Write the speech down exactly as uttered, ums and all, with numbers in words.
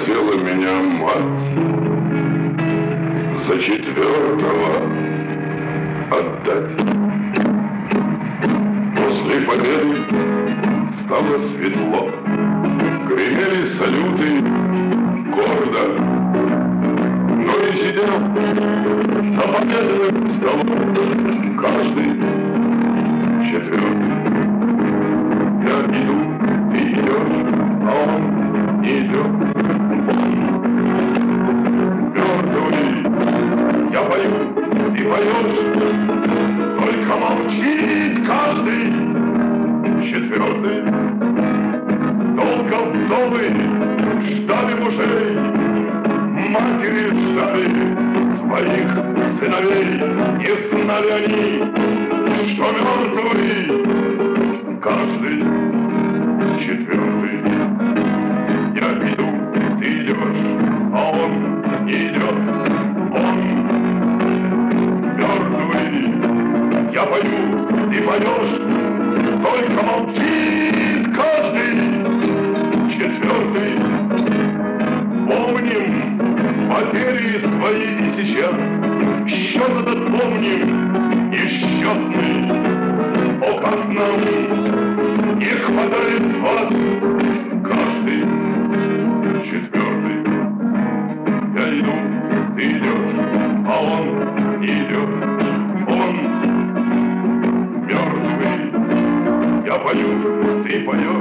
хотела меня мать за четвертого отдать. После победы стало светло, гремели салюты гордо, но и сидел за победным столом каждый четвертый. Я иду, ты идешь, а он идет. Мертвый, я пою, ты поешь, только молчит каждый четвертый. Долго вдовы ждали мужей, матери ждали своих сыновей. Не знали они, что мертвый каждый четвертый. Я иду, ты идешь, а он идет. Он мертвый, я пою, ты поешь, только молчит каждый четвертый. Помним потери свои и сейчас, счет этот помним несчетный. О, как нам не хватает вас, каждый четвертый. Я иду, ты идешь, а он идет. Он мертвый, я пою, ты поешь.